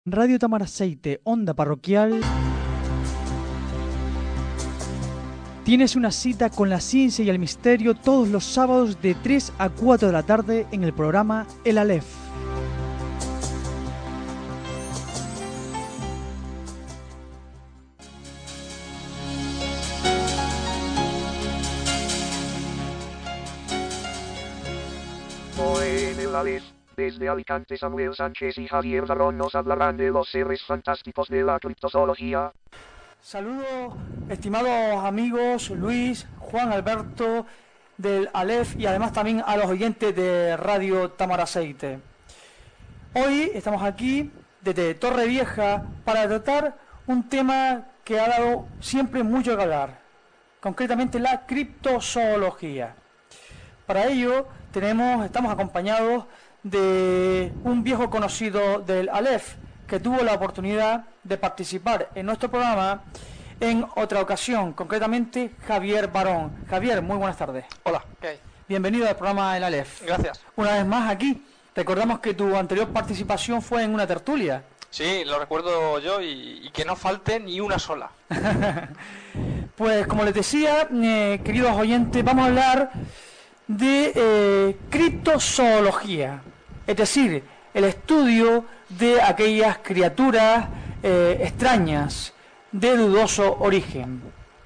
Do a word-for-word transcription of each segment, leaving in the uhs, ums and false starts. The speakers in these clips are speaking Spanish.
Radio Tamaraceite, onda parroquial. Tienes una cita con la ciencia y el misterio todos los sábados de tres a cuatro de la tarde en el programa El Aleph. Hoy en El Aleph, desde Alicante, Samuel Sánchez y Javier Barón nos hablarán de los seres fantásticos de la criptozoología. Saludos, estimados amigos, Luis, Juan Alberto del Aleph y además también a los oyentes de Radio Tamaraceite. Hoy estamos aquí desde Torrevieja para tratar un tema que ha dado siempre mucho que hablar, concretamente la criptozoología. Para ello tenemos, estamos acompañados de un viejo conocido del Aleph que tuvo la oportunidad de participar en nuestro programa en otra ocasión, concretamente Javier Barón. Javier, muy buenas tardes. Hola, ¿qué hay? Bienvenido al programa El Aleph. Gracias. Una vez más aquí. Recordamos que tu anterior participación fue en una tertulia. Sí, lo recuerdo yo y, y que no falte ni una sola. Pues como les decía, eh, queridos oyentes, vamos a hablar de eh, criptozoología, es decir, el estudio de aquellas criaturas eh, extrañas de dudoso origen.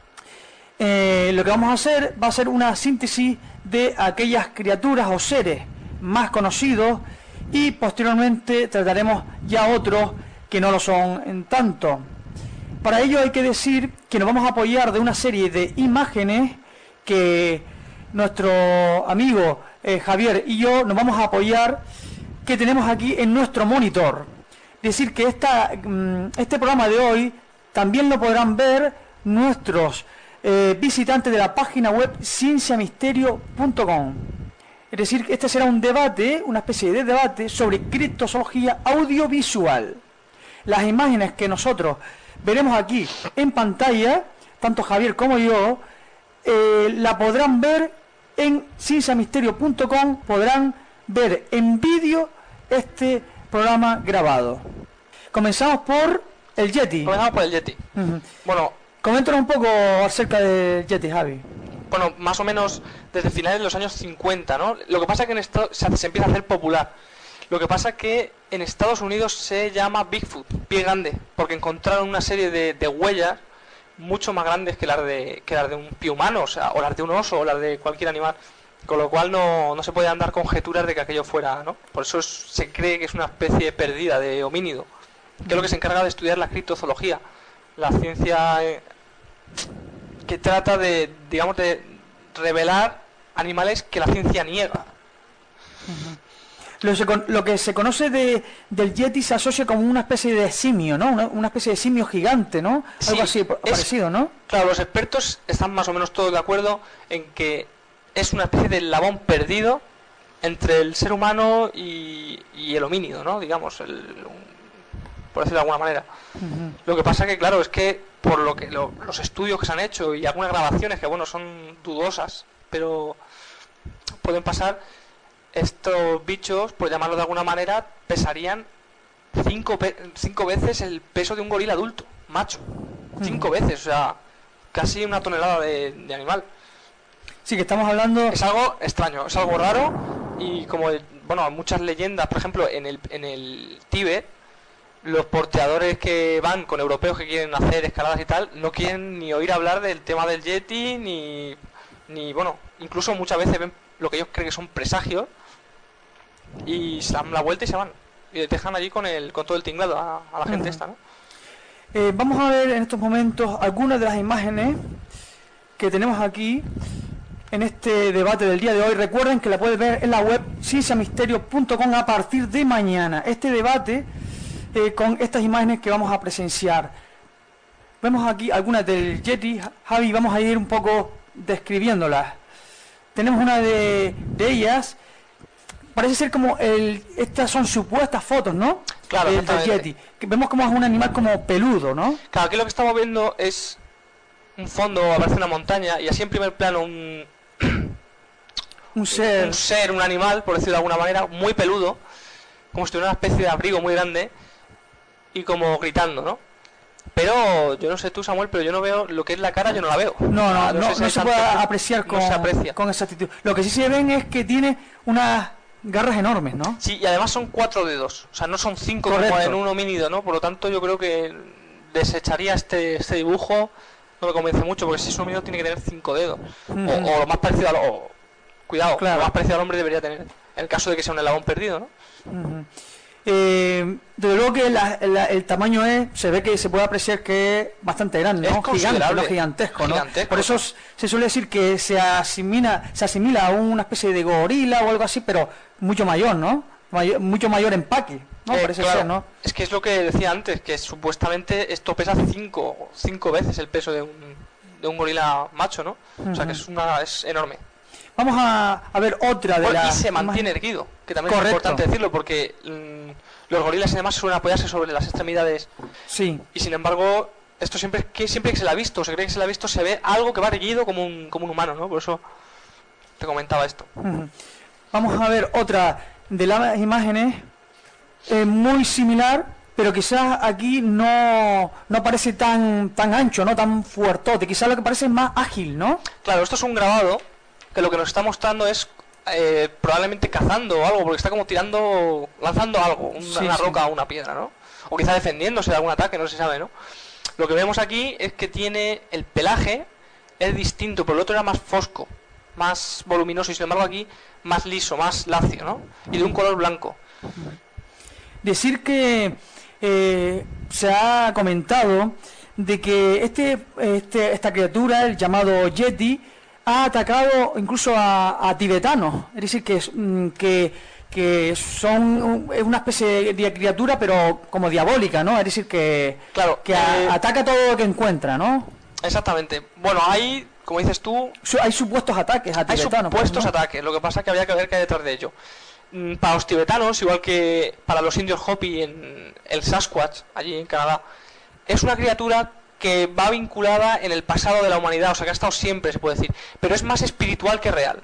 Eh, lo que vamos a hacer va a ser una síntesis de aquellas criaturas o seres más conocidos y posteriormente trataremos ya otros que no lo son en tanto. Para ello hay que decir que nos vamos a apoyar de una serie de imágenes que nuestro amigo eh, Javier y yo nos vamos a apoyar, que tenemos aquí en nuestro monitor. Decir que esta, este programa de hoy también lo podrán ver nuestros eh, visitantes de la página web ciencia misterio punto com. Es decir, que este será un debate, una especie de debate sobre criptozoología audiovisual. Las imágenes que nosotros veremos aquí en pantalla, tanto Javier como yo, eh, la podrán ver en ciencia misterio punto com, podrán ver en vídeo este programa grabado. Comenzamos por el Yeti. Comenzamos por el Yeti. Uh-huh. Bueno, coméntanos un poco acerca del Yeti, Javi. bueno, más o menos desde finales de los años cincuenta, ¿no? Lo que pasa es que en esto se, se empieza a hacer popular. Lo que pasa es que en Estados Unidos se llama Bigfoot, pie grande, porque encontraron una serie de, de huellas mucho más grandes que las de que las de un pie humano, o sea, o las de un oso, o las de cualquier animal, con lo cual no, no se pueden dar conjeturas de que aquello fuera, ¿no? Por eso es, se cree que es una especie perdida de homínido, que es lo que se encarga de estudiar la criptozoología, la ciencia eh, que trata de, digamos, de revelar animales que la ciencia niega. Uh-huh. Lo, se, lo que se conoce de, del Yeti se asocia como una especie de simio, ¿no? Una, una especie de simio gigante, ¿no? Algo Sí, así es, parecido, ¿no? Claro, los expertos están más o menos todos de acuerdo en que es una especie de eslabón perdido entre el ser humano y, y el homínido, ¿no? Digamos, el, por decirlo de alguna manera. Uh-huh. Lo que pasa que, claro, es que por lo que lo, los estudios que se han hecho y algunas grabaciones que, bueno, son dudosas, pero pueden pasar, estos bichos, por llamarlo de alguna manera, pesarían cinco, pe cinco veces el peso de un gorila adulto, macho. Cinco uh-huh. veces, o sea, casi una tonelada de, de animal. Sí, que estamos hablando... Es algo extraño, es algo raro y como, bueno, muchas leyendas, por ejemplo, en el, en el Tíbet, los porteadores que van con europeos que quieren hacer escaladas y tal, no quieren ni oír hablar del tema del Yeti, ni, ni bueno, incluso muchas veces ven lo que ellos creen que son presagios y se dan la vuelta y se van. Y les dejan allí con, el, con todo el tinglado a, a la gente uh-huh. esta, ¿no? Eh, vamos a ver en estos momentos algunas de las imágenes que tenemos aquí en este debate del día de hoy. Recuerden que la pueden ver en la web ciencia misterio punto com a partir de mañana. Este debate eh, con estas imágenes que vamos a presenciar. Vemos aquí algunas del Yeti. Javi, vamos a ir un poco describiéndolas. Tenemos una de, de ellas. Parece ser como el, estas son supuestas fotos, ¿no? Claro, del, del Yeti. Que vemos como es un animal como peludo, ¿no? Claro, aquí lo que estamos viendo es un fondo, aparece una montaña y así en primer plano un un ser, un ser, un animal, por decirlo de alguna manera, muy peludo, como si tuviera una especie de abrigo muy grande y como gritando, ¿no? Pero yo no sé tú, Samuel, pero yo no veo lo que es la cara, yo no la veo. No, no, Ah, no, sé no si hay se tanto- puede apreciar con, no se aprecia. con exactitud. Lo que sí se ven es que tiene unas garras enormes, ¿no? Sí, y además son cuatro dedos, o sea, no son cinco como Correcto. en un homínido, ¿no? Por lo tanto, yo creo que desecharía este, este dibujo, no me convence mucho, porque si es un homínido tiene que tener cinco dedos. Ujú. o, o lo más parecido al... o- cuidado, Claro. lo más parecido al hombre debería tener, en el caso de que sea un eslabón perdido, ¿no? Ujú. Eh, desde luego que la- la- el tamaño es, se ve que se puede apreciar que es bastante grande, Es ¿no? Gigante, considerable. no gigantesco, ¿no? Gigantesco. Por eso s- se suele decir que se asimila, se asimila a una especie de gorila o algo así, pero mucho mayor, ¿no? Mayor- mucho mayor empaque, ¿no? Eh, Parece claro, ser, ¿no? Es que es lo que decía antes, que supuestamente esto pesa cinco, cinco veces el peso de un, de un gorila macho, ¿no? O sea que Ujú. es una es enorme. Vamos a, a ver otra de Bueno, y las se mantiene imágenes. erguido, que también es Correcto. importante decirlo, porque mm, los gorilas y demás suelen apoyarse sobre las extremidades Sí, y sin embargo esto siempre que siempre que se la ha visto, se cree que se la ha visto, se ve algo que va erguido como un, como un humano, ¿no? Por eso te comentaba esto. ujú. Vamos a ver otra de las imágenes eh, muy similar, pero quizás aquí no, no parece tan tan ancho, no tan fuertote, quizás lo que parece es más ágil, ¿no? Claro, esto es un grabado que lo que nos está mostrando es eh, probablemente cazando o algo, porque está como tirando, lanzando algo, una, Sí, una sí. roca o una piedra, ¿no? O quizá defendiéndose de algún ataque, no se sabe, ¿no? Lo que vemos aquí es que tiene el pelaje, es distinto, pero el otro era más fosco, más voluminoso y sin embargo aquí más liso, más lacio, ¿no? Y de un color blanco. Decir que eh, se ha comentado de que este, este esta criatura, el llamado Yeti, ha atacado incluso a, a tibetanos, es decir, que, es, mm, que, que son un- es una especie de criatura, pero como diabólica, ¿no? Es decir, que, Claro, que a- eh, ataca todo lo que encuentra, ¿no? Exactamente. Bueno, hay, como dices tú, Su- Hay supuestos ataques a hay tibetanos. pues, supuestos ¿no? ataques, lo que pasa es que había que ver qué hay detrás de ello. Mm, Para los tibetanos, igual que para los indios Hopi en el Sasquatch, allí en Canadá, es una criatura que va vinculada en el pasado de la humanidad, o sea que ha estado siempre, se puede decir, pero es más espiritual que real.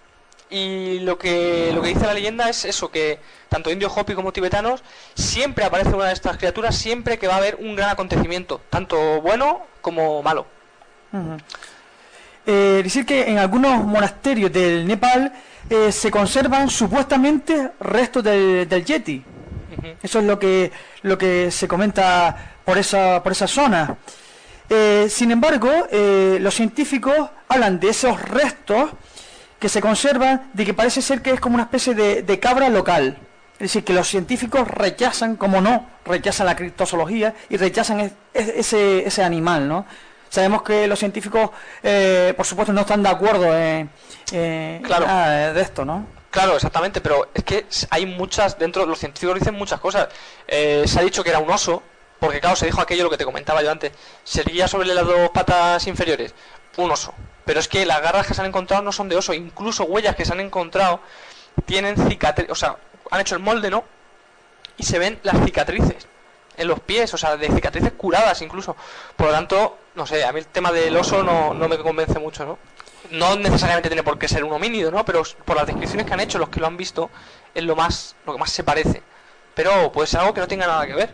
Y lo que, lo que dice la leyenda es eso, que tanto indios Hopi como tibetanos, siempre aparece una de estas criaturas, siempre que va a haber un gran acontecimiento, tanto bueno como malo. Ujú. Eh, decir que en algunos monasterios del Nepal eh, se conservan supuestamente restos del, del Yeti. Ujú. Eso es lo que lo que se comenta por esa por esa zona. Eh, sin embargo, eh, los científicos hablan de esos restos que se conservan, de que parece ser que es como una especie de, de cabra local. Es decir, que los científicos rechazan, como no, rechazan la criptozoología y rechazan es- es- ese, ese animal, ¿no? Sabemos que los científicos, eh, por supuesto, no están de acuerdo en, eh, Claro. nada de esto, ¿no? Claro, exactamente, pero es que hay muchas, dentro los científicos dicen muchas cosas. Eh, se ha dicho que era un oso, porque claro, se dijo aquello lo que te comentaba yo antes, se erguía sobre las dos patas inferiores, un oso. Pero es que las garras que se han encontrado no son de oso, incluso huellas que se han encontrado tienen cicatrices, o sea, han hecho el molde, ¿no? Y se ven las cicatrices en los pies, o sea, de cicatrices curadas incluso. Por lo tanto, no sé, a mí el tema del oso no, no me convence mucho, ¿no? No necesariamente tiene por qué ser un homínido, ¿no? Pero por las descripciones que han hecho los que lo han visto, es lo más, lo que más se parece. Pero puede ser algo que no tenga nada que ver.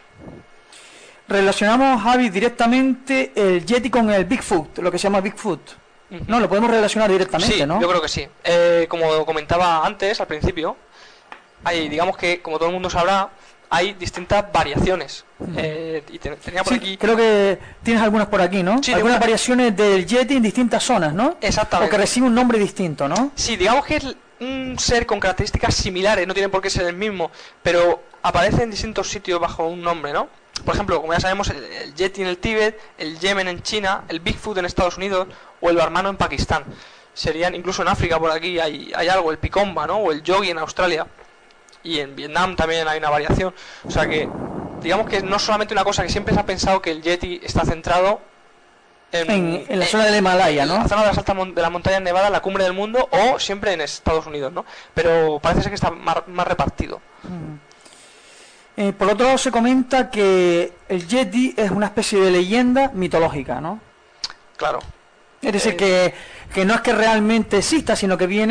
Relacionamos, Javi, directamente el Yeti con el Bigfoot, lo que se llama Bigfoot. Ujú. No, lo podemos relacionar directamente, Sí, ¿no? yo creo que sí. Eh, como comentaba antes, al principio, hay, digamos que, como todo el mundo sabrá, hay distintas variaciones. Eh, y te- tenía por Sí, aquí... creo que tienes algunas por aquí, ¿no? Sí, Algunas una- variaciones del Yeti en distintas zonas, ¿no? Exactamente. O que recibe un nombre distinto, ¿no? Sí, digamos que es un ser con características similares, no tiene por qué ser el mismo, pero aparece en distintos sitios bajo un nombre, ¿no? Por ejemplo, como ya sabemos, el, el Yeti en el Tíbet, el Yemen en China, el Bigfoot en Estados Unidos o el Barmano en Pakistán. Serían, incluso en África por aquí hay, hay algo, el Picomba, ¿no? O el Yogi en Australia. Y en Vietnam también hay una variación. O sea que, digamos que no es solamente una cosa, que siempre se ha pensado que el Yeti está centrado en, En, en la zona del Himalaya, en ¿no? la zona de las altas mon- de las montañas nevadas, la cumbre del mundo, o siempre en Estados Unidos, ¿no? Pero parece ser que está más, más repartido. Eh, por otro lado, se comenta que el Yeti es una especie de leyenda mitológica, ¿no? Claro. Es decir, Eh. que, que no es que realmente exista, sino que viene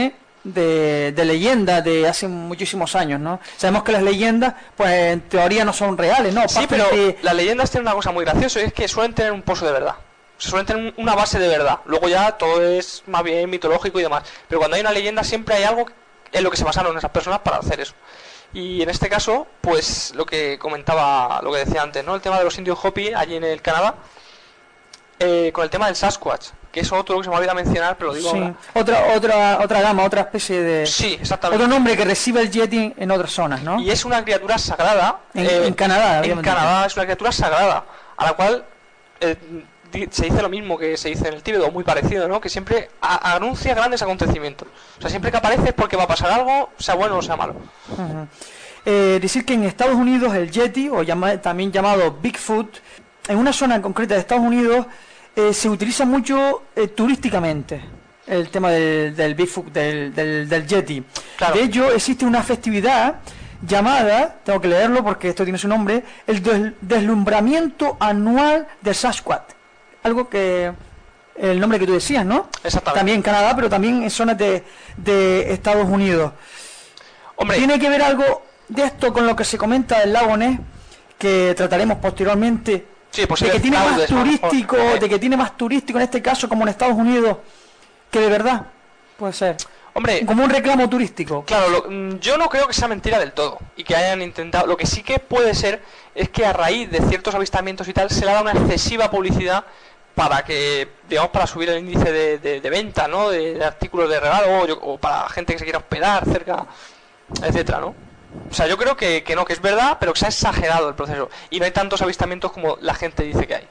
de, de leyendas de hace muchísimos años, ¿no? Sabemos que las leyendas, pues en teoría no son reales, ¿no? Sí, Parten pero de- las leyendas tienen una cosa muy graciosa, y es que suelen tener un pozo de verdad. Suelen tener una base de verdad. Luego ya todo es más bien mitológico y demás. Pero cuando hay una leyenda siempre hay algo en lo que se basaron esas personas para hacer eso. Y en este caso, pues lo que comentaba, lo que decía antes, ¿no? El tema de los indios Hopi allí en el Canadá, eh, con el tema del Sasquatch, que es otro que se me olvida mencionar, pero lo digo sí, ahora. otra, otra, otra gama, otra especie de... Sí, exactamente. Otro nombre que recibe el Yeti en otras zonas, ¿no? Y es una criatura sagrada. En- eh, en Canadá, En obviamente. Canadá es una criatura sagrada, a la cual eh, di- se dice lo mismo que se dice en el Tíbet, o muy parecido, ¿no? Que siempre a- anuncia grandes acontecimientos. O sea, siempre que aparece es porque va a pasar algo, sea bueno o sea malo. Ujú. Eh, decir que en Estados Unidos el Yeti, o llama- también llamado Bigfoot, en una zona en concreta de Estados Unidos, eh, se utiliza mucho eh, turísticamente el tema del, del Bigfoot, del, del, del Yeti. Claro. De hecho, existe una festividad llamada, tengo que leerlo porque esto tiene su nombre, el des- deslumbramiento anual del Sasquatch. Algo que... el nombre que tú decías, ¿no? Exactamente. También en Canadá, pero también en zonas de, de Estados Unidos. Hombre, ¿Tiene que ver algo de esto con lo que se comenta del lago Ness, que trataremos posteriormente, sí, pues de que el tiene más fraude es más turístico, mejor. de que tiene más turístico en este caso como en Estados Unidos, que de verdad puede ser Hombre, como un reclamo turístico? claro, lo- mm, yo no creo que sea mentira del todo y que hayan intentado. Lo que sí que puede ser es que a raíz de ciertos avistamientos y tal se le ha dado una excesiva publicidad para que, digamos, para subir el índice de, de- de venta, ¿no? De, de artículos de regalo, o, yo- o para gente que se quiera hospedar cerca, etcétera, ¿no? O sea, yo creo que, que no, que es verdad, pero que se ha exagerado el proceso y no hay tantos avistamientos como la gente dice que hay.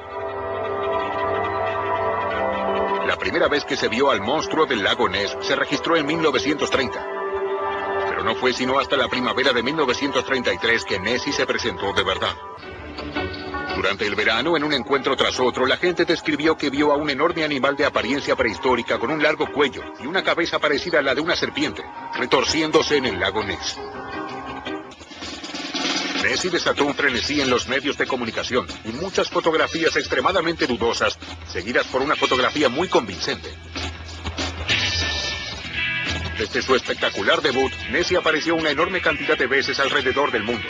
La primera vez que se vio al monstruo del lago Ness se registró en mil novecientos treinta. Pero no fue sino hasta la primavera de mil novecientos treinta y tres que Nessie se presentó de verdad. Durante el verano, en un encuentro tras otro, la gente describió que vio a un enorme animal de apariencia prehistórica con un largo cuello y una cabeza parecida a la de una serpiente, retorciéndose en el lago Ness. Nessie desató un frenesí en los medios de comunicación y muchas fotografías extremadamente dudosas, seguidas por una fotografía muy convincente. Desde su espectacular debut, Nessie apareció una enorme cantidad de veces alrededor del mundo.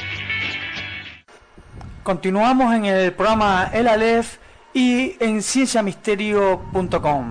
Continuamos en el programa El Aleph y en ciencia misterio punto com.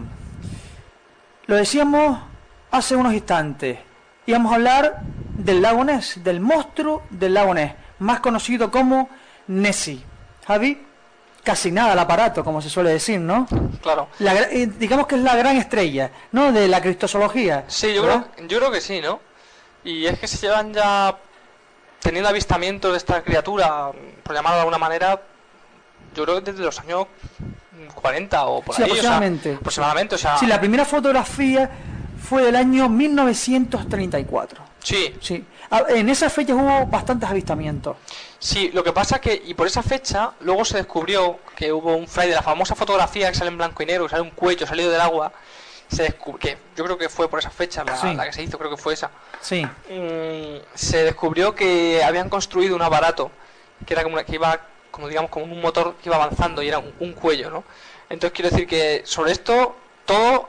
Lo decíamos hace unos instantes. Íbamos a hablar del lago Ness, del monstruo del lago Ness, más conocido como Nessie. Javi, casi nada el aparato, como se suele decir, ¿no? Claro. La gra- eh, digamos que es la gran estrella, ¿no? De la criptozoología. Sí, yo ¿verdad? creo, yo creo que sí, ¿no? Y es que se llevan ya teniendo avistamientos de esta criatura, por llamarlo de alguna manera, yo creo que desde los años cuarenta o por Sí, ahí. aproximadamente. O sea, aproximadamente, o sea... Sí, la primera fotografía fue del año mil novecientos treinta y cuatro. Sí, Sí. A- En esa fecha hubo bastantes avistamientos. sí, lo que pasa que, y por esa fecha, luego se descubrió que hubo un fray de la famosa fotografía que sale en blanco y negro, que sale un cuello salido del agua, se descub- que yo creo que fue por esa fecha la, Sí. la que se hizo, creo que fue esa. Sí. Mm, se descubrió que habían construido un aparato que era como una- que iba como digamos como un motor que iba avanzando y era un, un cuello, ¿no? Entonces quiero decir que sobre esto todo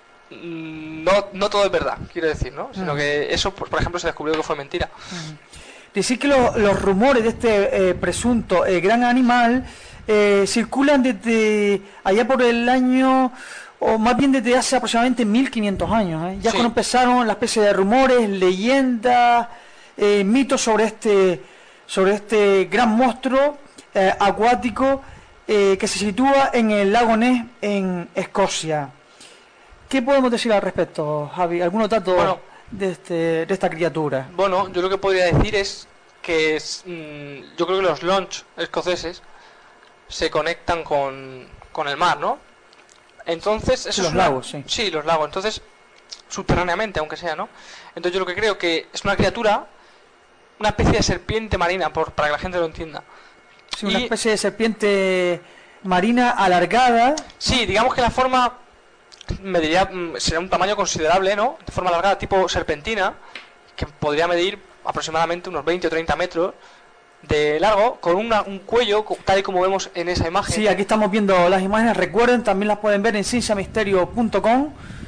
mm, no, no todo es verdad, quiero decir, ¿no? Sino Mm. que eso, por por ejemplo, se descubrió que fue mentira. Decir que lo- los rumores de este eh, presunto eh, gran animal eh, circulan desde allá por el año, o más bien desde hace aproximadamente mil quinientos años. ¿eh? Ya Sí. cuando empezaron la especie de rumores, leyendas, eh, mitos sobre este, sobre este gran monstruo eh, acuático eh, que se sitúa en el lago Ness en Escocia. ¿Qué podemos decir al respecto, Javi? ¿Algunos datos Bueno. de, este, de esta criatura? Bueno, yo lo que podría decir es que es, mm, yo creo que los launch escoceses se conectan con, con el mar, ¿no? Entonces, eso Sí, es los una- lagos, sí. Sí, los lagos. Entonces, subterráneamente, aunque sea, ¿no? Entonces yo lo que creo que es una criatura, una especie de serpiente marina, por, para que la gente lo entienda. Sí, una Y- especie de serpiente marina alargada. Sí, digamos que la forma mediría, mm, sería un tamaño considerable, ¿no? De forma alargada, tipo serpentina, que podría medir aproximadamente unos veinte o treinta metros de largo, con una- un cuello, co- tal y como vemos en esa imagen. Sí, aquí estamos viendo las imágenes. Recuerden, también las pueden ver en ciencia misterio punto com.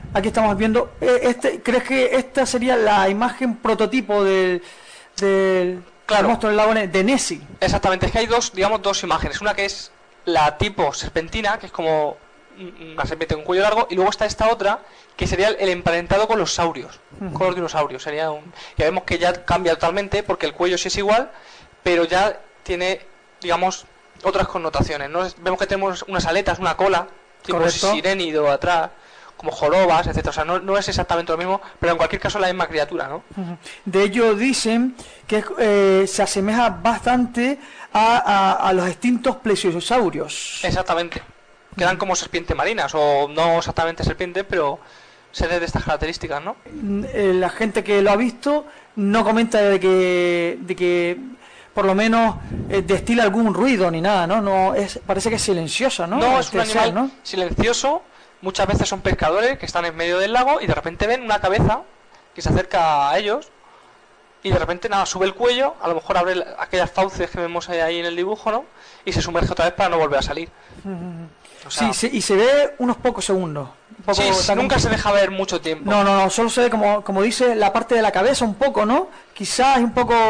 Aquí estamos viendo, eh, este, ¿crees que esta sería la imagen prototipo del, del, Claro. del monstruo del lago Ness, de Nessie? Exactamente, es que hay dos, digamos, dos imágenes. Una que es la tipo serpentina, que es como una serpiente con cuello largo, y luego está esta otra, que sería el emparentado con los saurios, Uh-huh. con los dinosaurios. Sería un... Ya vemos que ya cambia totalmente, porque el cuello sí es igual, pero ya tiene, digamos, otras connotaciones, ¿no? Vemos que tenemos unas aletas, una cola, tipo Correcto. sirénido atrás, como jorobas, etcétera. O sea, no, no es exactamente lo mismo, pero en cualquier caso la misma criatura, ¿no? Ujú. De hecho dicen que eh, se asemeja bastante a, a, a los extintos plesiosaurios. Exactamente. Que eran como serpientes marinas, o no exactamente serpientes, pero seres de estas características, ¿no? Mm, eh, La gente que lo ha visto no comenta de que, de que por lo menos eh, destila algún ruido ni nada, ¿no? No es, parece que es silenciosa, ¿no? No, es Este un animal ser, ¿no? silencioso. Muchas veces son pescadores que están en medio del lago y de repente ven una cabeza que se acerca a ellos y de repente nada, sube el cuello, a lo mejor abre la- aquellas fauces que vemos ahí en el dibujo, ¿no? Y se sumerge otra vez para no volver a salir. O sea, Sí, sí, y se ve unos pocos segundos. Un poco, sí, está como- nunca se deja ver mucho tiempo. No, no, no, solo se ve como, como dice la parte de la cabeza un poco, ¿no? Quizás un poco...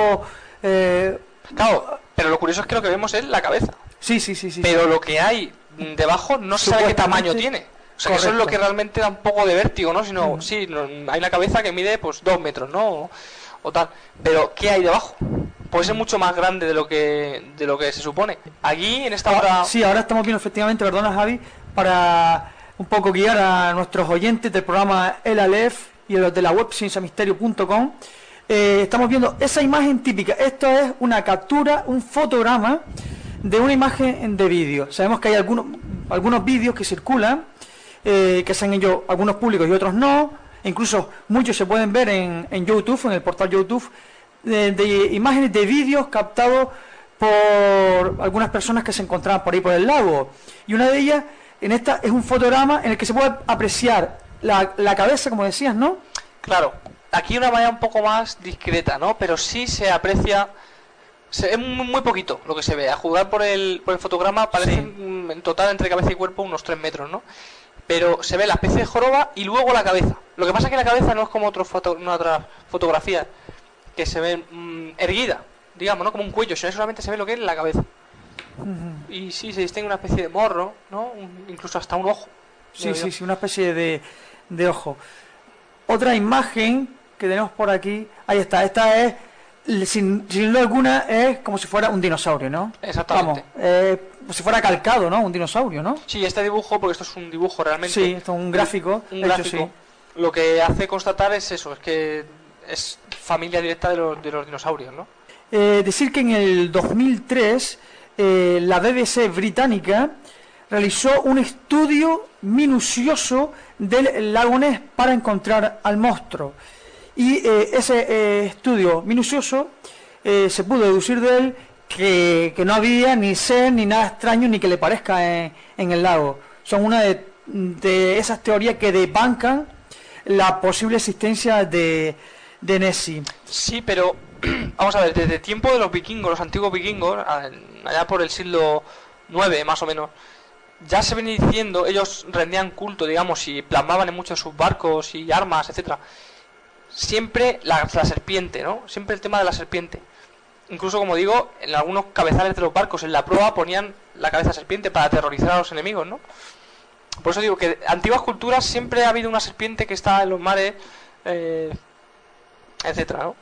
eh, Claro, pero lo curioso es que lo que vemos es la cabeza. sí, sí, sí, sí. Pero lo que hay mm, debajo no se sabe qué tamaño tiene. O sea, que eso es lo Correcto. que realmente da un poco de vértigo, ¿no? Sino, Ujú. sí, no, hay una cabeza que mide pues dos metros, ¿no? O, o tal. Pero, ¿qué hay debajo? Puede ser mucho más grande de lo que de lo que se supone. Aquí, en esta otra... Ah, sí, ahora estamos viendo efectivamente, perdona Javi, para un poco guiar a nuestros oyentes del programa El Aleph y los de la web ciencia misterio punto com. Eh, estamos viendo esa imagen típica. Esto es una captura, un fotograma de una imagen de vídeo. Sabemos que hay algunos algunos vídeos que circulan, eh, que sean ellos algunos públicos y otros no. Incluso muchos se pueden ver en, en YouTube, en el portal YouTube, de, de imágenes de vídeos captados por algunas personas que se encontraban por ahí por el lago. Y una de ellas, en esta, es un fotograma en el que se puede apreciar la, la cabeza, como decías, ¿no? Claro, aquí de una manera un poco más discreta, ¿no? Pero sí se aprecia... se- es muy, muy poquito lo que se ve. A juzgar por el, por el fotograma parece Sí. mm, en total entre cabeza y cuerpo unos tres metros, ¿no? Pero se ve la especie de joroba y luego la cabeza. Lo que pasa es que la cabeza no es como otro foto, no, otras fotografías que se ven mm, erguida, digamos, ¿no? Como un cuello, sino solamente se ve lo que es la cabeza. Y sí, se distingue una especie de morro, ¿no? Un- incluso hasta un ojo. Sí, digo sí, yo. sí, una especie de, de ojo. Otra imagen que tenemos por aquí, ahí está, esta es, sin, sin duda alguna, es como si fuera un dinosaurio, ¿no? Exactamente. Vamos, eh, como si fuera calcado, ¿no? Un dinosaurio, ¿no? Sí, este dibujo, porque esto es un dibujo realmente. Sí, esto es un gráfico, Un de hecho, gráfico. sí. Lo que hace constatar es eso, es que es familia directa de los, de los dinosaurios, ¿no? Eh, decir que en el dos mil tres eh, la B B C británica realizó un estudio minucioso del lago Ness para encontrar al monstruo. Y eh, ese eh, estudio minucioso eh, se pudo deducir de él que, que no había ni ser ni nada extraño ni que le parezca en, en el lago. Son una de, de esas teorías que desbancan la posible existencia de, de Nessie. Sí, pero vamos a ver, desde tiempo de los vikingos, los antiguos vikingos, a- allá por el siglo nueve más o menos, ya se venía diciendo, ellos rendían culto, digamos, y plasmaban en muchos de sus barcos y armas, etcétera. Siempre la, la serpiente, ¿no? Siempre el tema de la serpiente. Incluso, como digo, en algunos cabezales de los barcos, en la proa, ponían la cabeza de serpiente para aterrorizar a los enemigos, ¿no? Por eso digo que en antiguas culturas siempre ha habido una serpiente que está en los mares, eh, etcétera, ¿no?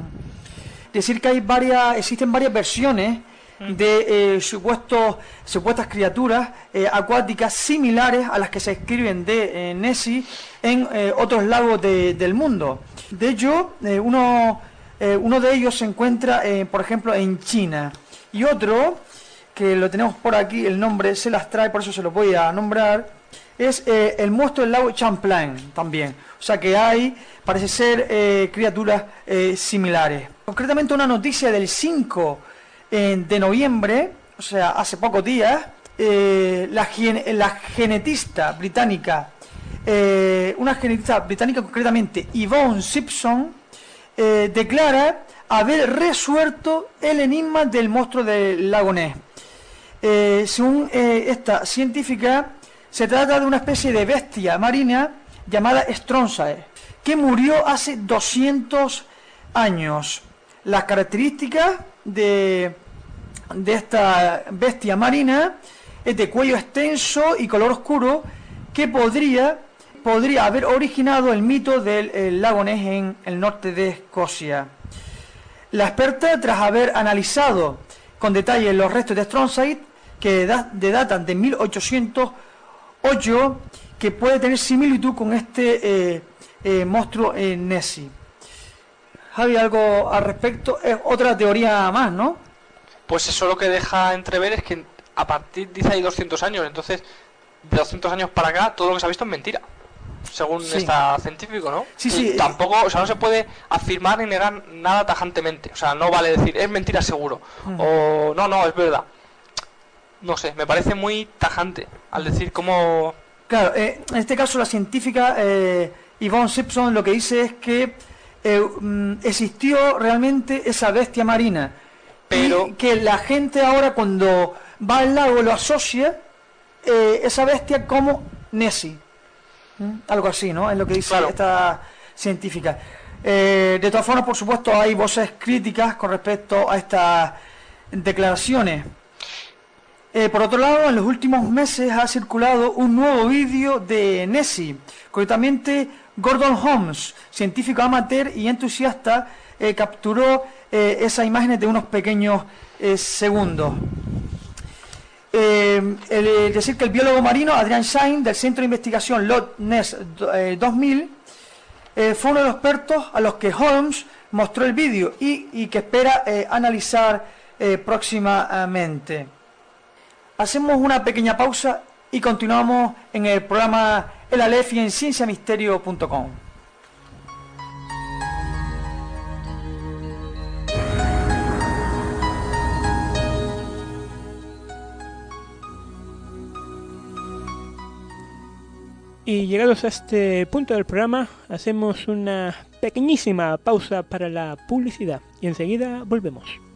Decir que hay varias, existen varias versiones de eh, supuestos, supuestas criaturas eh, acuáticas similares a las que se escriben de eh, Nessie en eh, otros lagos de- del mundo. De hecho, eh, uno, eh, uno de ellos se encuentra, eh, por ejemplo, en China, y otro, que lo tenemos por aquí, el nombre se las trae, por eso se lo voy a nombrar, es eh, el monstruo del lago Champlain también. O sea que hay, parece ser, eh, criaturas eh, similares. Concretamente una noticia del cinco eh, de noviembre, o sea, hace pocos días, eh, la, gen- la genetista británica, eh, una genetista británica concretamente, Yvonne Simpson, eh, declara haber resuelto el enigma del monstruo del lago Ness. Eh, según eh, esta científica, se trata de una especie de bestia marina llamada Strongyne, que murió hace doscientos años. Las características de, de esta bestia marina es de cuello extenso y color oscuro, que podría, podría haber originado el mito del el lago Ness en el norte de Escocia. La experta, tras haber analizado con detalle los restos de Strongyne, que da, de datan de mil ochocientos ocho, que puede tener similitud con este eh, eh, monstruo eh, Nessie. Javi, algo al respecto, es otra teoría más, ¿no? Pues eso lo que deja entrever es que a partir, dice ahí doscientos años, entonces de doscientos años para acá todo lo que se ha visto es mentira, según sí. Está científico, ¿no? Sí, sí. Y tampoco, o sea, no se puede afirmar ni negar nada tajantemente, o sea, no vale decir es mentira seguro, uh-huh. o no, no, es verdad. No sé, me parece muy tajante al decir cómo... Claro, eh, en este caso la científica eh, Yvonne Simpson lo que dice es que eh, existió realmente esa bestia marina, pero y que la gente ahora cuando va al lago lo asocia eh, esa bestia como Nessie, ¿Mm? algo así, ¿no? Es lo que dice claro. esta científica. Eh, de todas formas, por supuesto, hay voces críticas con respecto a estas declaraciones. Eh, por otro lado, en los últimos meses ha circulado un nuevo vídeo de Nessie. Concretamente, Gordon Holmes, científico amateur y entusiasta, eh, capturó eh, esas imágenes de unos pequeños eh, segundos. Eh, el, es decir, que el biólogo marino Adrian Shine, del Centro de Investigación Loch Ness eh, dos mil, eh, fue uno de los expertos a los que Holmes mostró el vídeo y, y que espera eh, analizar eh, próximamente. Hacemos una pequeña pausa y continuamos en el programa El Aleph y en ciencia misterio punto com. Y llegados a este punto del programa, hacemos una pequeñísima pausa para la publicidad y enseguida volvemos.